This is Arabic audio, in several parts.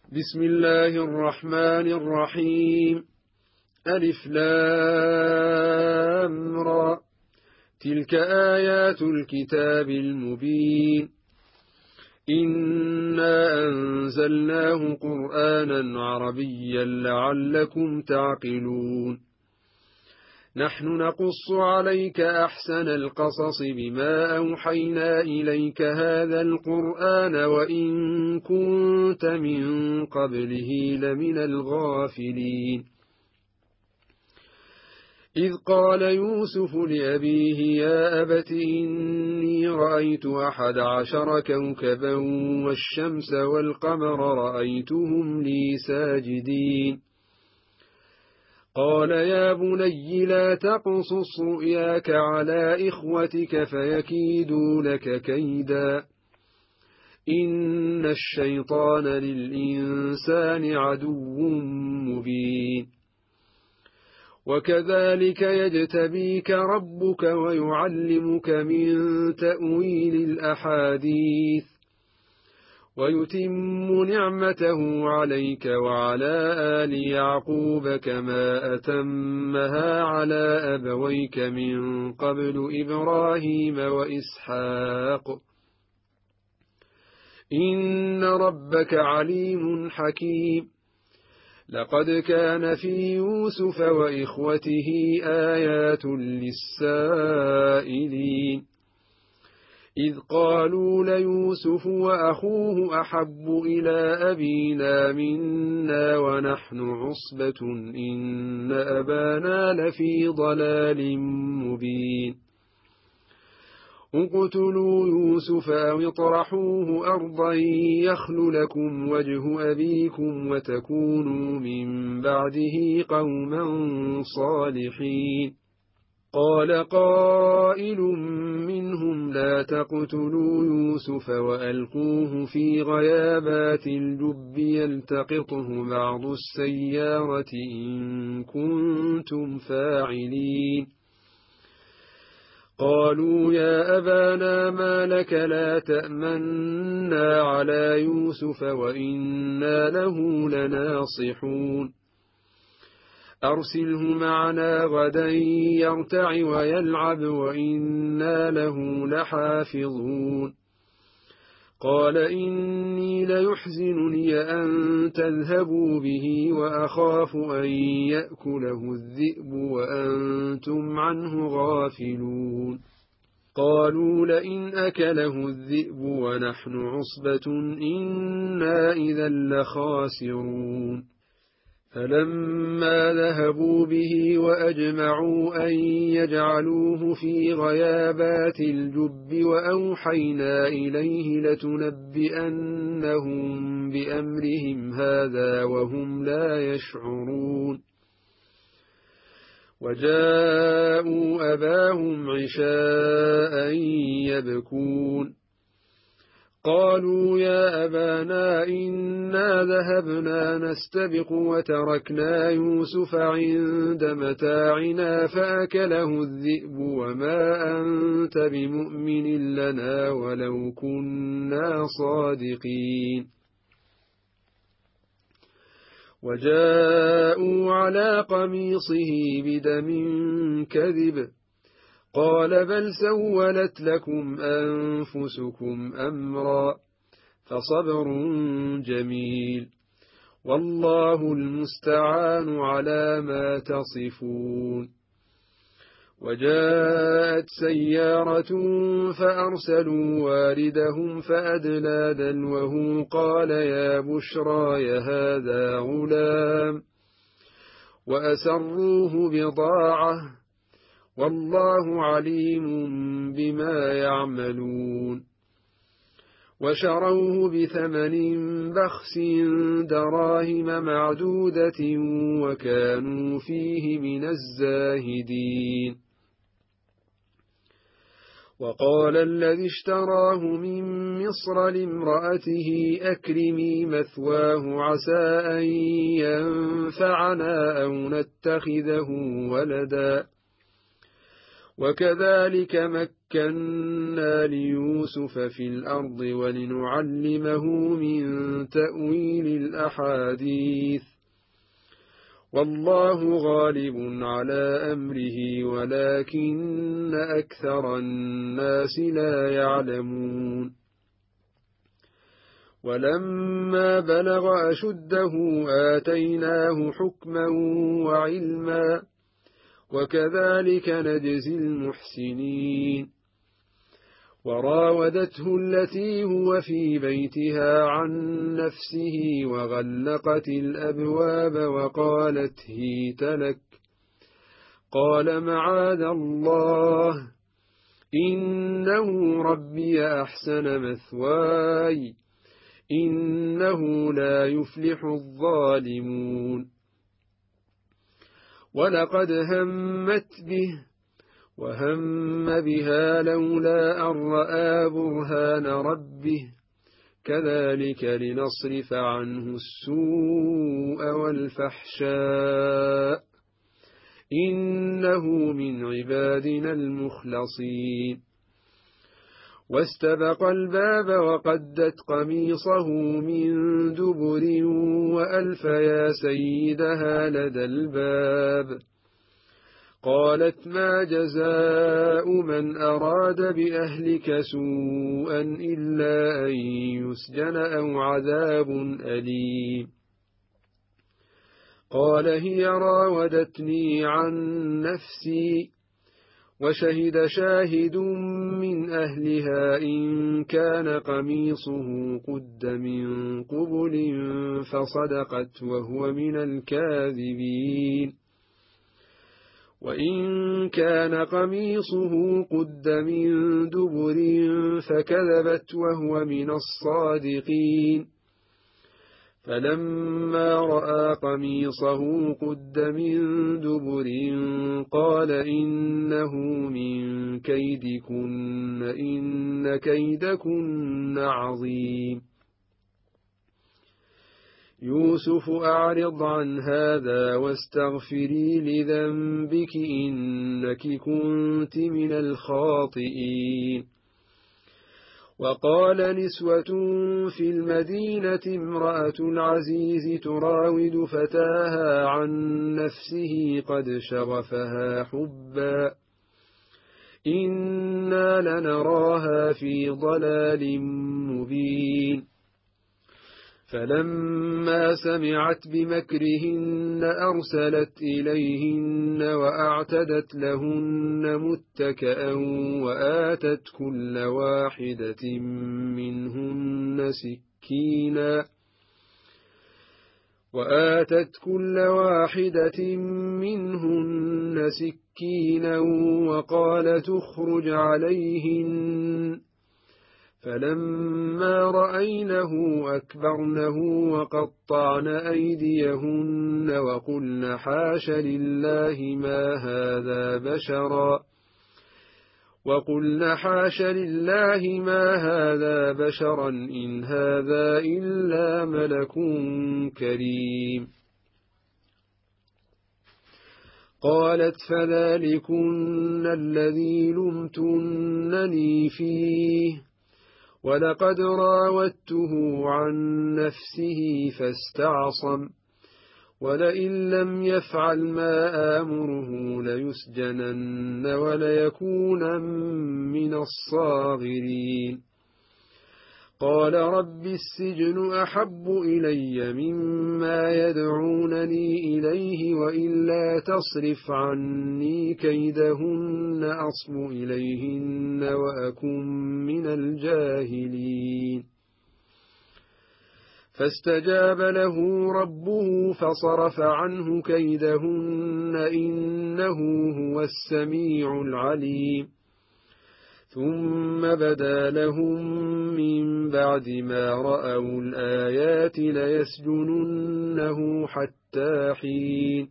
بسم الله الرحمن الرحيم. ألف لام را. تلك آيات الكتاب المبين. إنا أنزلناه قرآنا عربيا لعلكم تعقلون. نحن نقص عليك أحسن القصص بما أوحينا إليك هذا القرآن وإن كنت من قبله لمن الغافلين. إذ قال يوسف لأبيه يا أبت إني رأيت 11 كوكبا والشمس والقمر رأيتهم لي ساجدين. قال يا بني لا تقصص رؤياك على إخوتك فيكيدوا لك كيدا إن الشيطان للإنسان عدو مبين. وكذلك يجتبيك ربك ويعلمك من تأويل الأحاديث ويتم نعمته عليك وعلى آل يعقوب كما أتمها على أبويك من قبل إبراهيم وإسحاق إن ربك عليم حكيم. لقد كان في يوسف وإخوته آيات للسائلين إذ قالوا ليوسف وأخوه أحب إلى أبينا منا ونحن عصبة إن أبانا لفي ضلال مبين. اقتلوا يوسف أو اطرحوه أرضا يخل لكم وجه أبيكم وتكونوا من بعده قوما صالحين. قال قائل منهم لا تقتلوا يوسف وألقوه في غيابات الجب يلتقطه بعض السيارة إن كنتم فاعلين. قالوا يا أبانا ما لك لا تأمنا على يوسف وإنا له لناصحون. أرسله معنا غدا يرتع ويلعب وإنا له لحافظون. قال إني ليحزنني أن تذهبوا به وأخاف أن يأكله الذئب وأنتم عنه غافلون. قالوا لئن أكله الذئب ونحن عصبة إنا إذا لخاسرون. فلما ذهبوا به وأجمعوا أن يجعلوه في غيابات الجب وأوحينا إليه لتنبئنهم بأمرهم هذا وهم لا يشعرون. وجاءوا أباهم عشاء يبكون. قالوا يا أبانا إنا ذهبنا نستبق وتركنا يوسف عند متاعنا فأكله الذئب وما أنت بمؤمن لنا ولو كنا صادقين. وجاءوا على قميصه بدم كذب. قال بل سولت لكم أنفسكم أمرا فصبر جميل والله المستعان على ما تصفون. وجاءت سيارة فأرسلوا واردهم فأدلى دلوه قال يا بشرى هذا غلام وأسروه بضاعة والله عليم بما يعملون. وشروه بثمن بخس دراهم معدودة وكانوا فيه من الزاهدين. وقال الذي اشتراه من مصر لامرأته أكرمي مثواه عسى أن ينفعنا أو نتخذه ولدا وكذلك مكنا ليوسف في الأرض ولنعلمه من تأويل الأحاديث والله غالب على أمره ولكن أكثر الناس لا يعلمون ولما بلغ أشده آتيناه حكما وعلما وكذلك نجزي المحسنين وراودته التي هو في بيتها عن نفسه وغلقت الأبواب وقالت هيت لك قال معاذ الله إنه ربي أحسن مثواي إنه لا يفلح الظالمون ولقد همت به وهم بها لولا أن رأى برهان ربه كذلك لنصرف عنه السوء والفحشاء إنه من عبادنا المخلصين واستبق الباب وقدت قميصه من دبر وألف يا سيدها لدى الباب قالت ما جزاء من أراد بأهلك سوءا إلا أن يسجن أو عذاب أليم قال هي راودتني عن نفسي وشهد شاهد من أهلها إن كان قميصه قد من قبل فصدقت وهو من الكاذبين وإن كان قميصه قد من دبر فكذبت وهو من الصادقين فلما رأى قميصه قد من دبر قال إنه من كيدكن إن كيدكن عظيم يوسف أعرض عن هذا واستغفري لذنبك إنك كنت من الخاطئين وقال نسوة في المدينة امرأة العزيز تراود فتاها عن نفسه قد شغفها حبا إنا لنراها في ضلال مبين فلما سمعت بمكرهن أرسلت إليهن وأعتدت لهن متكأ وآتت كل واحدة منهن سكينا وقال تخرج عليهن فلما رأينه أكبرنه وقطعن أيديهن وقلن حاش لله ما هذا بشرا إن هذا إلا ملك كريم قالت فذلكن الذي لمتنني فيه ولقد راودته عن نفسه فاستعصم ولئن لم يفعل ما آمره ليسجنن وليكون من الصاغرين قال رب السجن أحب إلي مما يدعونني إليه وإلا تصرف عني كيدهن أصب إليهن وأكن من الجاهلين فاستجاب له ربه فصرف عنه كيدهن إنه هو السميع العليم ثم بدا لهم من بعد ما رأوا الآيات ليسجننه حتى حين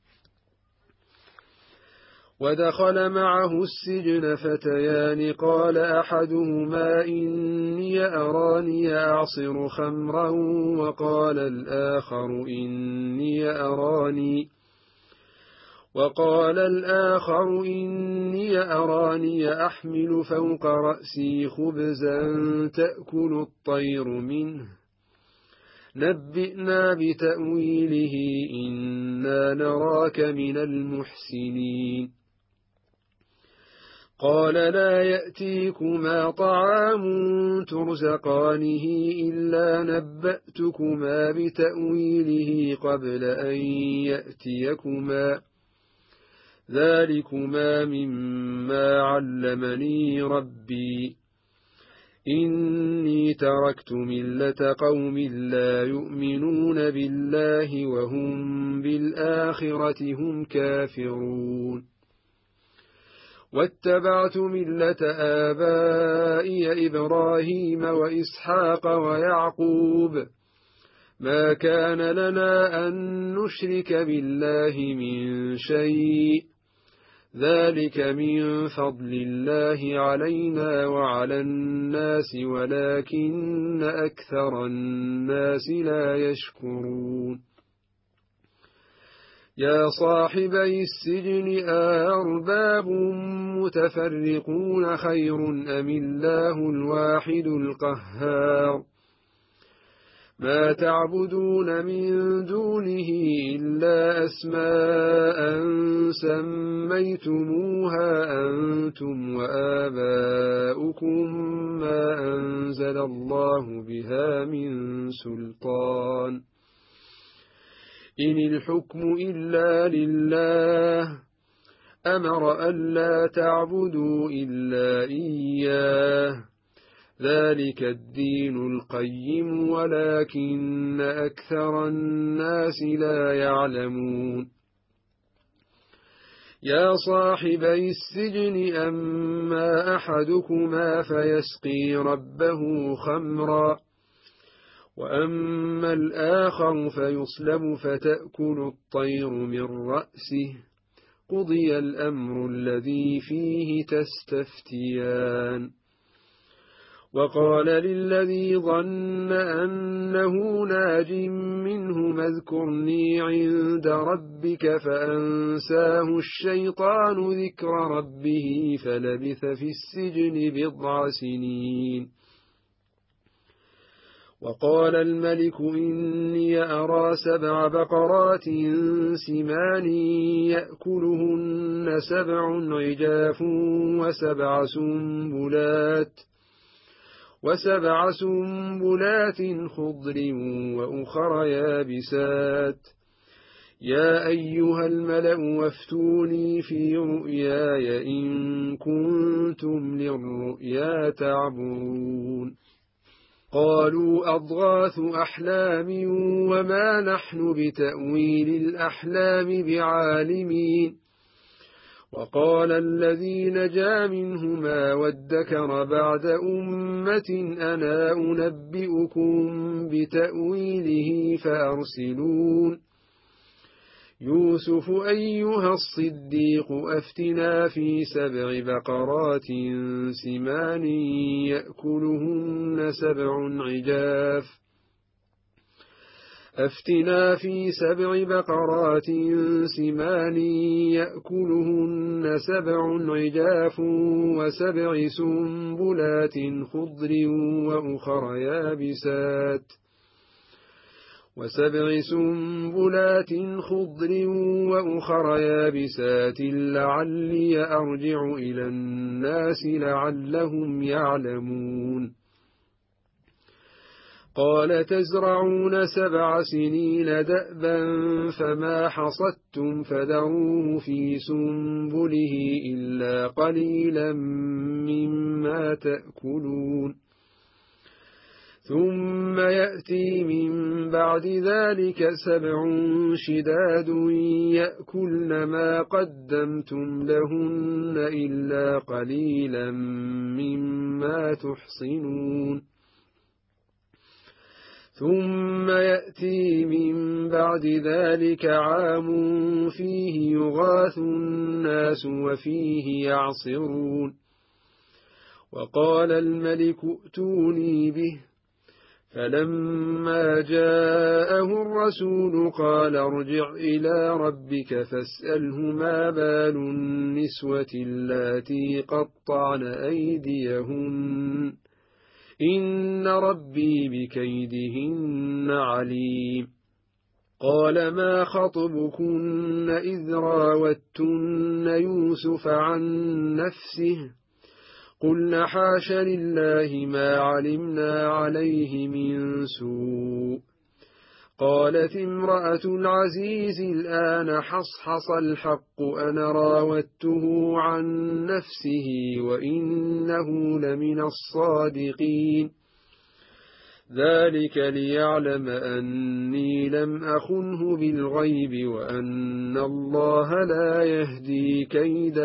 ودخل معه السجن فتيان قال أحدهما إني أراني أعصر خمرا وقال الآخر وقال الآخر إني أراني أحمل فوق رأسي خبزا تأكل الطير منه نبئنا بتأويله إنا نراك من المحسنين قال لا يأتيكما طعام ترزقانه إلا نبأتكما بتأويله قبل أن يأتيكما ذلكما مما علمني ربي إني تركت ملة قوم لا يؤمنون بالله وهم بالآخرة هم كافرون واتبعت ملة آبائي إبراهيم وإسحاق ويعقوب ما كان لنا أن نشرك بالله من شيء ذلك من فضل الله علينا وعلى الناس ولكن أكثر الناس لا يشكرون يا صاحبي السجن أرباب متفرقون خير أم الله الواحد القهار ما تعبدون من دونه إلا أسماء سميتموها أنتم وآباؤكم ما أنزل الله بها من سلطان إن الحكم إلا لله أمر ألا تعبدوا إلا إياه ذلك الدين القيم ولكن أكثر الناس لا يعلمون يا صاحبي السجن أما أحدكما فيسقي ربه خمرا وأما الآخر فيصلب فتأكل الطير من رأسه قضي الأمر الذي فيه تستفتيان وقال للذي ظن أنه ناج منه اذكرني عند ربك فأنساه الشيطان ذكر ربه فلبث في السجن بضع سنين وقال الملك إني أرى 7 بقرات سمان يأكلهن 7 عجاف وسبع سنبلات خضر وأخر يابسات يا أيها الملأ وافتوني في رؤياي إن كنتم للرؤيا تعبرون قالوا أضغاث أحلام وما نحن بتأويل الأحلام بعالمين وقال الذي نجا منهما وادكر بعد أمة أنا أنبئكم بتأويله فأرسلون يوسف أيها الصديق أفتنا في 7 بقرات سمان يأكلهن 7 عجاف أفتنا في 7 بقرات سمان يأكلهن 7 عجاف و7 سنبلات خضر وأخر يابسات لعلي أرجع إلى الناس لعلهم يعلمون قال تزرعون 7 سنين دأبا فما حصدتم فذروه في سنبله إلا قليلا مما تأكلون ثم يأتي من بعد ذلك 7 شداد يأكلن ما قدمتم لهن إلا قليلا مما تحصنون ثم يأتي من بعد ذلك عام فيه يغاث الناس وفيه يعصرون وقال الملك ائتوني به فلما جاءه الرسول قال ارجع إلى ربك فاسأله ما بال النسوة اللاتي قطعن أيديهن إن ربي بكيدهن عليم. قال ما خطبكن إذ راوتن يوسف عن نفسه قلنا حاش لله ما علمنا عليه من سوء. قالت امرأة العزيز الآن حصحص الحق أنا راودته عن نفسه وإنه لمن الصادقين. ذلك ليعلم أني لم أخنه بالغيب وأن الله لا يهدي كيد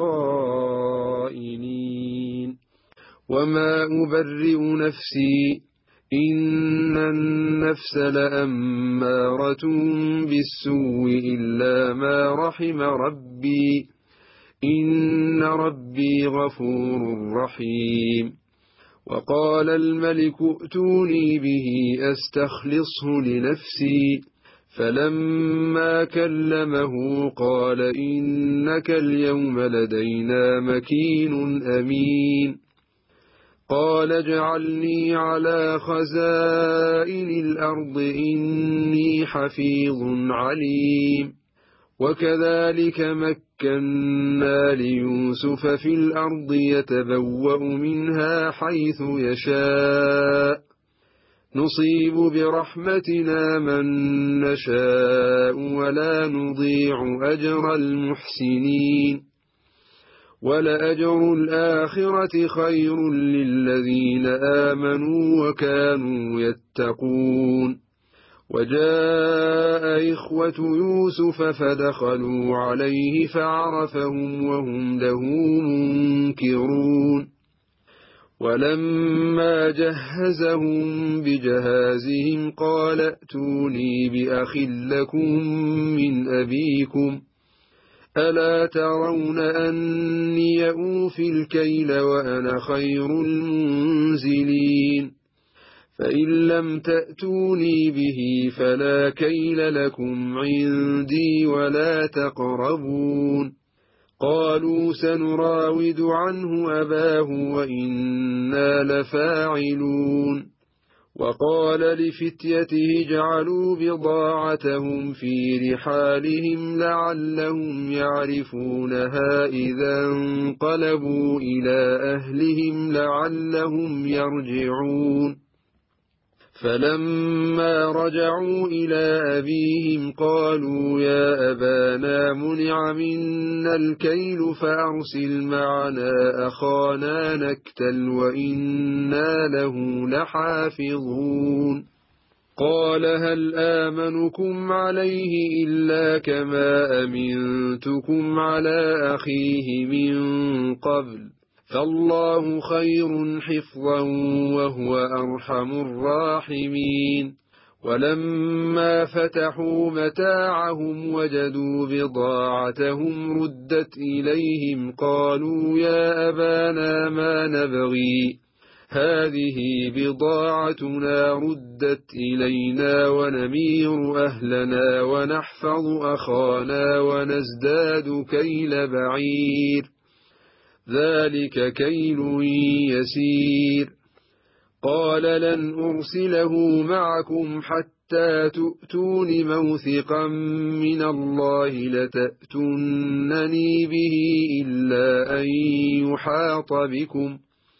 الخائنين. وما أبرئ نفسي إن النفس لأمارة بالسوء إلا ما رحم ربي إن ربي غفور رحيم. وقال الملك ائتوني به أستخلصه لنفسي فلما كلمه قال إنك اليوم لدينا مكين أمين. قال اجعلني على خزائن الأرض إني حفيظ عليم. وكذلك مكنا ليوسف في الأرض يتبوأ منها حيث يشاء نصيب برحمتنا من نشاء ولا نضيع أجر المحسنين. ولأجر الآخرة خير للذين آمنوا وكانوا يتقون. وجاء إخوة يوسف فدخلوا عليه فعرفهم وهم له منكرون. ولما جهزهم بجهازهم قال ائتوني بأخ لكم من أبيكم ألا ترون أني أوفي الكيل وأنا خير المنزلين. فإن لم تأتوني به فلا كيل لكم عندي ولا تقربون. قالوا سنراود عنه أباه وإنا لفاعلون. وقال لفتيته اجعلوا بضاعتهم في رحالهم لعلهم يعرفونها إذا انقلبوا إلى أهلهم لعلهم يرجعون. فلما رجعوا إلى أبيهم قالوا يا أبانا منع منا الكيل فأرسل معنا أخانا نكتل وإنا له لحافظون. قال هل آمنكم عليه إلا كما أمنتكم على أخيه من قبل فالله خير حفظا وهو أرحم الراحمين. ولما فتحوا متاعهم وجدوا بضاعتهم ردت إليهم قالوا يا أبانا ما نبغي هذه بضاعتنا ردت إلينا ونمير أهلنا ونحفظ أخانا ونزداد كيل بعير ذلك كيل يسير. قال لن أرسله معكم حتى تؤتون موثقا من الله لتأتونني به إلا أن يحاط بكم.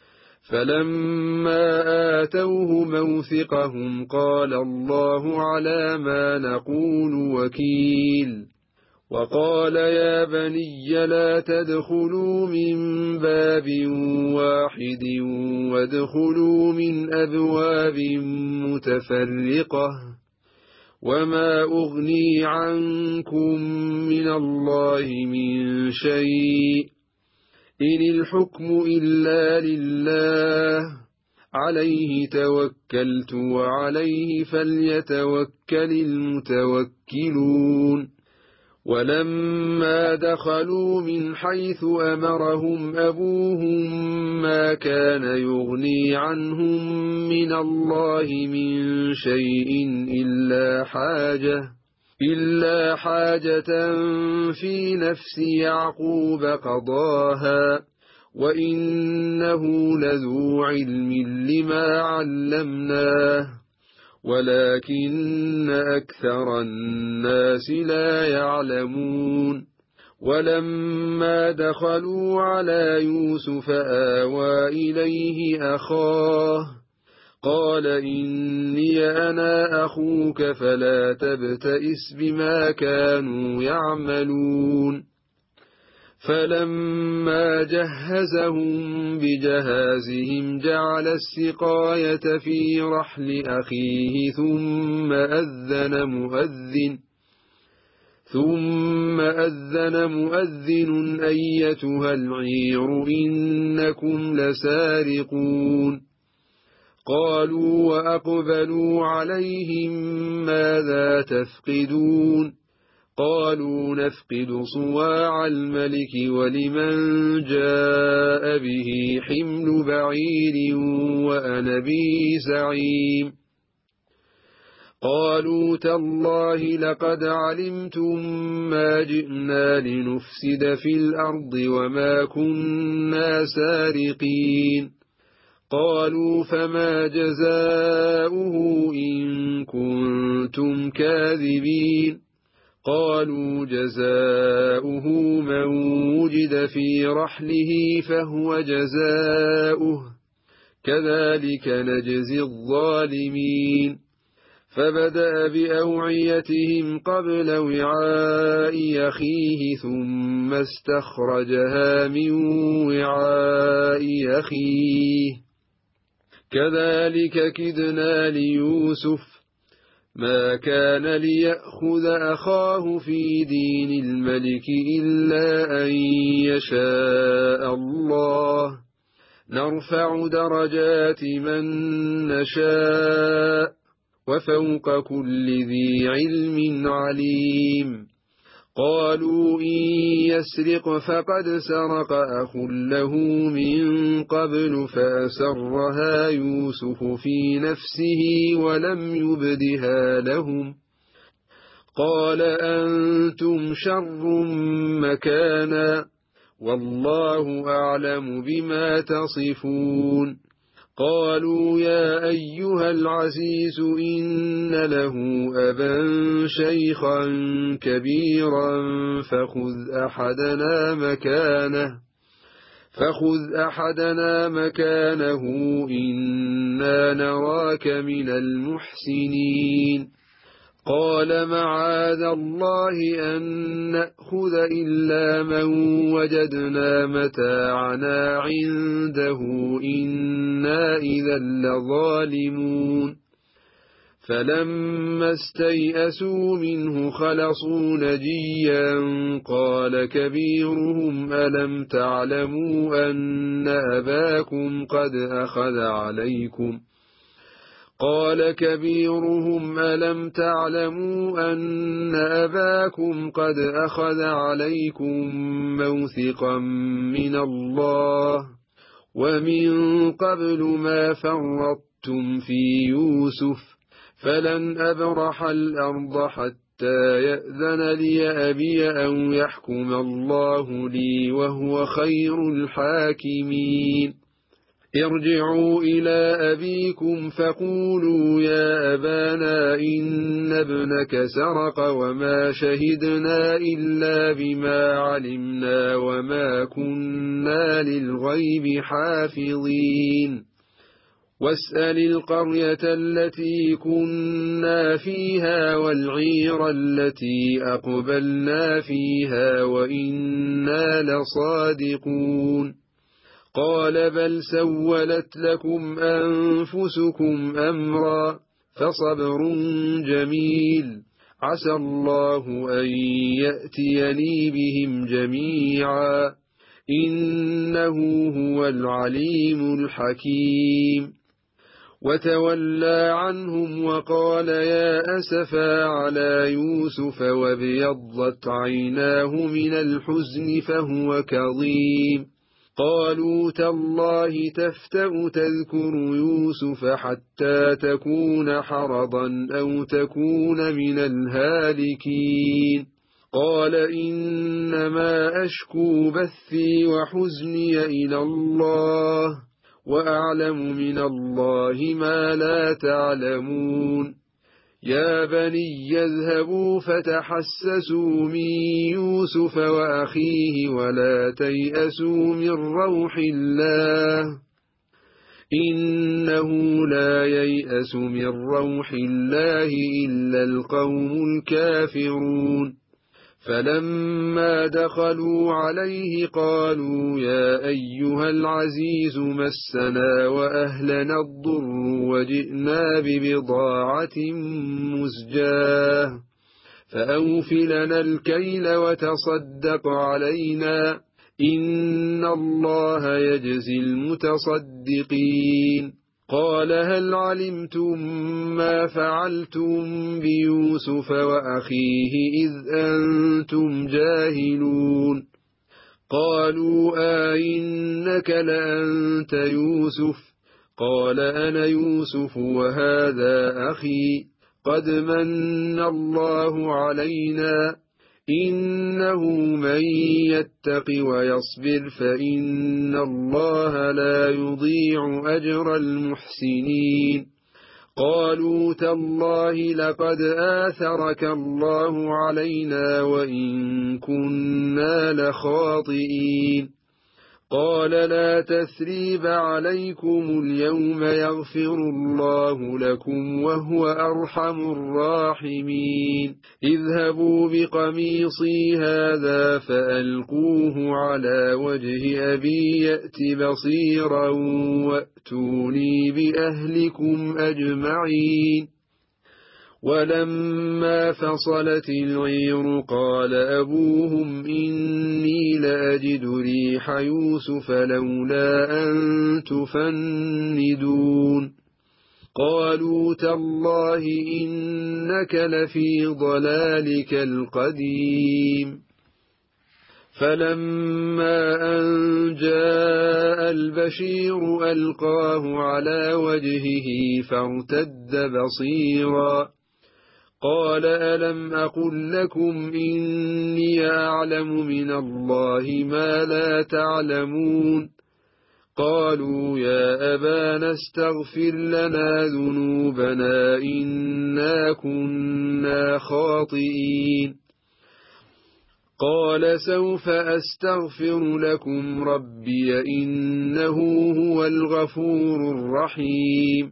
فلما آتوه موثقهم قال الله على ما نقول وكيل. وقال يا بني لا تدخلوا من باب واحد وادخلوا من أبواب متفرقة وما أغني عنكم من الله من شيء إن الحكم إلا لله عليه توكلت وعليه فليتوكل المتوكلون. ولما دخلوا من حيث أمرهم أبوهم ما كان يغني عنهم من الله من شيء إلا حاجة في نفس يعقوب قضاها وإنه لذو علم لما علمناه ولكن أكثر الناس لا يعلمون ولما دخلوا على يوسف آوى إليه أخاه قال إني أنا أخوك فلا تبتئس بما كانوا يعملون فلما جهزهم بجهازهم جعل السقاية في رحل أخيه ثم أذن مؤذن أيتها العير إنكم لسارقون قالوا وأقبلوا عليهم ماذا تفقدون قالوا نفقد صواع الملك ولمن جاء به حمل بعير وأنا به زعيم قالوا تالله لقد علمتم ما جئنا لنفسد في الأرض وما كنا سارقين قالوا فما جزاؤه إن كنتم كاذبين قالوا جزاؤه من وجد في رحله فهو جزاؤه كذلك نجزي الظالمين فبدأ بأوعيتهم قبل وعاء أخيه ثم استخرجها من وعاء أخيه كذلك كدنا ليوسف ما كان ليأخذ أخاه في دين الملك إلا أن يشاء الله نرفع درجات من نشاء وفوق كل ذي علم عليم قالوا إن يسرق فقد سرق أخ له من قبل فأسرها يوسف في نفسه ولم يبدها لهم قال أنتم شر مكانا والله أعلم بما تصفون قالوا يا أيها العزيز إن له أبا شيخا كبيرا فخذ أحدنا مكانه إنا نراك من المحسنين قال معاذ الله أن نأخذ إلا من وجدنا متاعنا عنده إنا إذا لظالمون فلما استيئسوا منه خلصوا نجيا قال كبيرهم ألم تعلموا أن أباكم قد أخذ عليكم موثقا من الله ومن قبل ما فرطتم في يوسف فلن أبرح الأرض حتى يأذن لي أبي أو يحكم الله لي وهو خير الحاكمين ارجعوا إلى أبيكم فقولوا يا أبانا إن ابنك سرق وما شهدنا إلا بما علمنا وما كنا للغيب حافظين واسأل القرية التي كنا فيها والعير التي أقبلنا فيها وإنا لصادقون قال بل سولت لكم أنفسكم أمرا فصبر جميل عسى الله أن يأتيني بهم جميعا إنه هو العليم الحكيم وتولى عنهم وقال يا أسفا على يوسف وابيضت عيناه من الحزن فهو كظيم قالوا تالله تفتأ تذكر يوسف حتى تكون حرضا أو تكون من الهالكين قال إنما أشكو بثي وحزني إلى الله وأعلم من الله ما لا تعلمون يا بني يذهبوا فتحسسوا من يوسف وأخيه ولا تيأسوا من روح الله إنه لا ييأس من روح الله إلا القوم الكافرون فلما دخلوا عليه قالوا يا أيها العزيز مسنا وأهلنا الضر وجئنا ببضاعة مزجاة فأوف لنا الكيل وتصدق علينا إن الله يجزي المتصدقين قال هل علمتم ما فعلتم بيوسف وأخيه إذ أنتم جاهلون قالوا إنك لأنت يوسف قال أنا يوسف وهذا أخي قد من الله علينا إنه من يتق ويصبر فإن الله لا يضيع أجر المحسنين قالوا تالله لقد آثرك الله علينا وإن كنا لخاطئين قال لا تثريب عليكم اليوم يغفر الله لكم وهو أرحم الراحمين اذهبوا بقميصي هذا فألقوه على وجه أبي يأت بصيرا وأتوني بأهلكم أجمعين ولما فصلت العير قال أبوهم إني لأجد ريح يوسف لولا أن تفندون قالوا تالله إنك لفي ضلالك القديم فلما أن جاء البشير ألقاه على وجهه فارتد بصيرا قال ألم أقل لكم إني أعلم من الله ما لا تعلمون قالوا يا أبانا استغفر لنا ذنوبنا إنا كنا خاطئين قال سوف أستغفر لكم ربي إنه هو الغفور الرحيم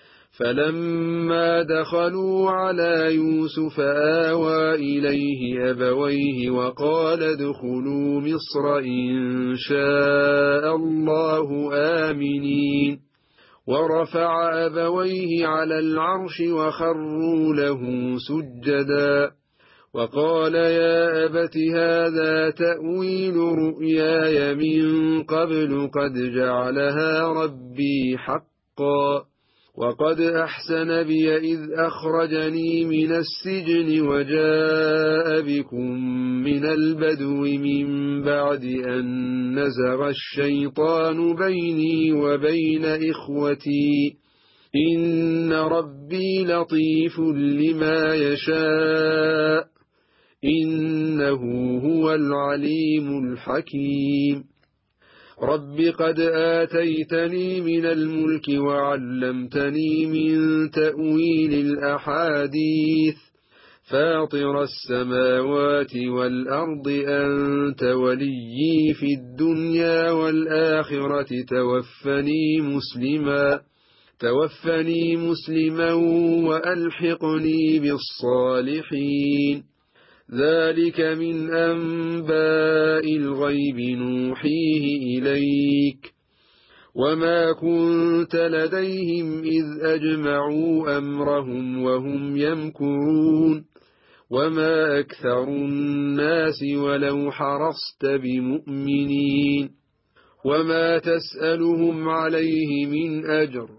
فلما دخلوا على يوسف آوى إليه أبويه وقال ادخلوا مصر إن شاء الله آمنين ورفع أبويه على العرش وخروا له سجدا وقال يا أبت هذا تأويل رؤياي من قبل قد جعلها ربي حقا وقد أحسن بي إذ أخرجني من السجن وجاء بكم من البدو من بعد أن نزغ الشيطان بيني وبين إخوتي إن ربي لطيف لما يشاء إنه هو العليم الحكيم رب قد آتيتني من الملك وعلمتني من تأويل الأحاديث فاطر السماوات والأرض أنت وليي في الدنيا والآخرة توفني مسلما وألحقني بالصالحين ذلك من أنباء الغيب نوحيه إليك وما كنت لديهم إذ أجمعوا أمرهم وهم يمكرون وما أكثر الناس ولو حرصت بمؤمنين وما تسألهم عليه من أجر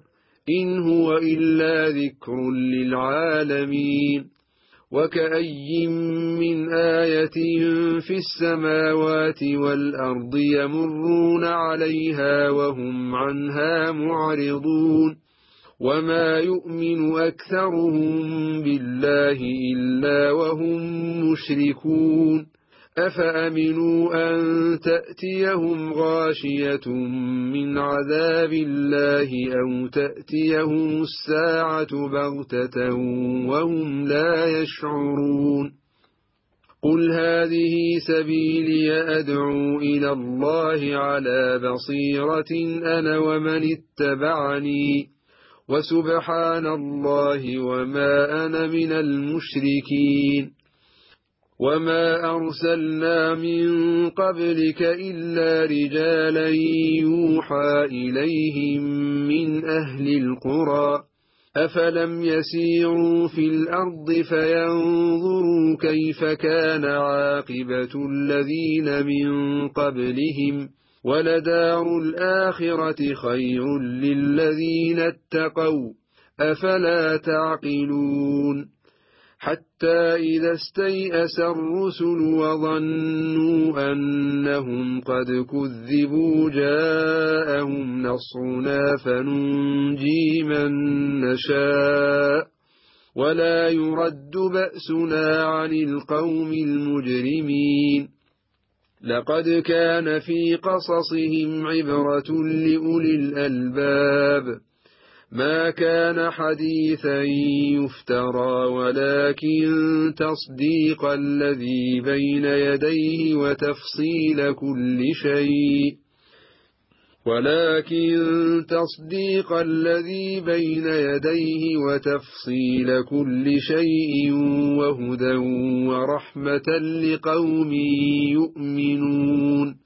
إن هو إلا ذكر للعالمين وكأي من آية في السماوات والأرض يمرون عليها وهم عنها معرضون وما يؤمن أكثرهم بالله إلا وهم مشركون أفأمنوا أن تأتيهم غاشية من عذاب الله أو تأتيهم الساعة بغتة وهم لا يشعرون قل هذه سبيلي أدعو إلى الله على بصيرة أنا ومن اتبعني وسبحان الله وما أنا من المشركين وما أرسلنا من قبلك إلا رجالا يوحى إليهم من أهل القرى أفلم يسيروا في الأرض فينظروا كيف كان عاقبة الذين من قبلهم ولدار الآخرة خير للذين اتقوا أفلا تعقلون حتى إذا استيأس الرسل وظنوا أنهم قد كذبوا جاءهم نصرنا فننجي من نشاء ولا يرد بأسنا عن القوم المجرمين لقد كان في قصصهم عبرة لأولي الألباب ما كان حديثا يفترى ولكن تصديق الذي بين يديه وتفصيل كل شيء وهدى ورحمة لقوم يؤمنون